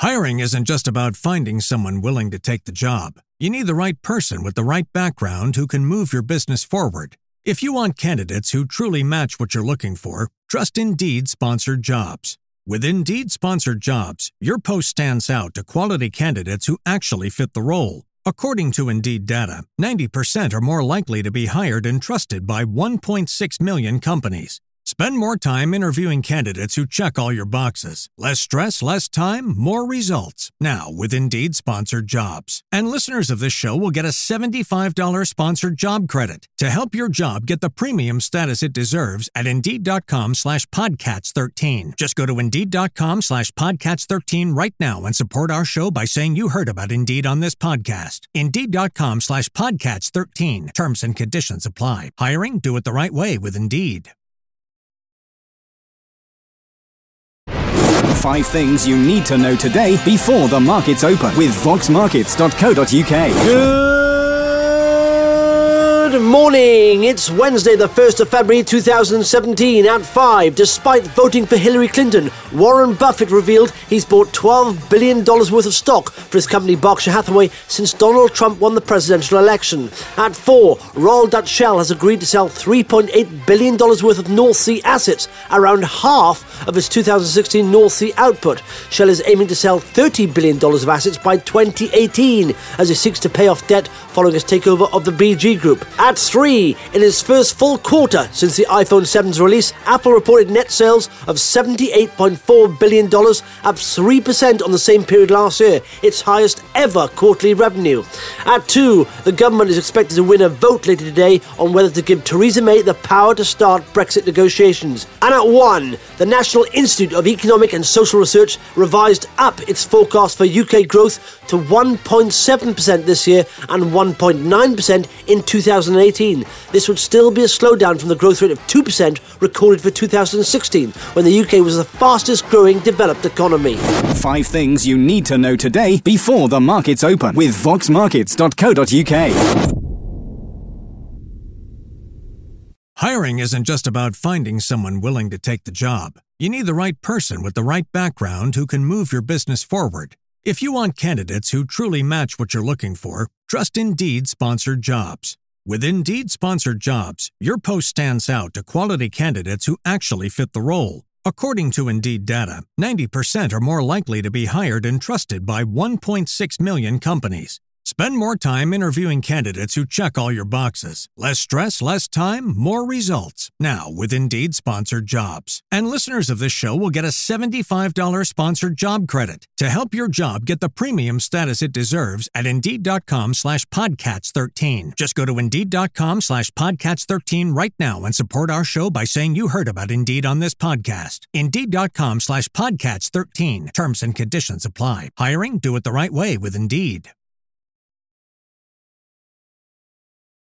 Hiring isn't just about finding someone willing to take the job. You need the right person with the right background who can move your business forward. If you want candidates who truly match what you're looking for, trust Indeed Sponsored Jobs. With Indeed Sponsored Jobs, your post stands out to quality candidates who actually fit the role. According to Indeed data, 90% are more likely to be hired and trusted by 1.6 million companies. Spend more time interviewing candidates who check all your boxes. Less stress, less time, more results. Now with Indeed Sponsored Jobs. And listeners of this show will get a $75 sponsored job credit to help your job get the premium status it deserves at Indeed.com/Podcats13. Just go to Indeed.com/Podcats13 right now and support our show by saying you heard about Indeed on this podcast. Indeed.com/Podcats13. Terms and conditions apply. Hiring? Do it the right way with Indeed. 5 things you need to know today before the markets open with voxmarkets.co.uk. Good morning. It's Wednesday, the 1st of February 2017 at 5. Despite voting for Hillary Clinton, Warren Buffett revealed he's bought $12 billion worth of stock for his company Berkshire Hathaway since Donald Trump won the presidential election. At 4, Royal Dutch Shell has agreed to sell $3.8 billion worth of North Sea assets, around half of its 2016 North Sea output. Shell is aiming to sell $30 billion of assets by 2018 as it seeks to pay off debt following its takeover of the BG Group. At 3, in its first full quarter since the iPhone 7's release, Apple reported net sales of $78.4 billion, up 3% on the same period last year, its highest ever quarterly revenue. At 2, the government is expected to win a vote later today on whether to give Theresa May the power to start Brexit negotiations. And at 1, the National Institute of Economic and Social Research revised up its forecast for UK growth to 1.7% this year and 1.9% in 2018. This would still be a slowdown from the growth rate of 2% recorded for 2016, when the UK was the fastest growing developed economy. 5 things you need to know today before the markets open with voxmarkets.co.uk. Hiring isn't just about finding someone willing to take the job. You need the right person with the right background who can move your business forward. If you want candidates who truly match what you're looking for, trust Indeed Sponsored Jobs. With Indeed Sponsored Jobs, your post stands out to quality candidates who actually fit the role. According to Indeed data, 90% are more likely to be hired and trusted by 1.6 million companies. Spend more time interviewing candidates who check all your boxes. Less stress, less time, more results. Now with Indeed Sponsored Jobs. And listeners of this show will get a $75 sponsored job credit to help your job get the premium status it deserves at Indeed.com/Podcats13. Just go to Indeed.com/Podcats13 right now and support our show by saying you heard about Indeed on this podcast. Indeed.com/Podcats13. Terms and conditions apply. Hiring? Do it the right way with Indeed.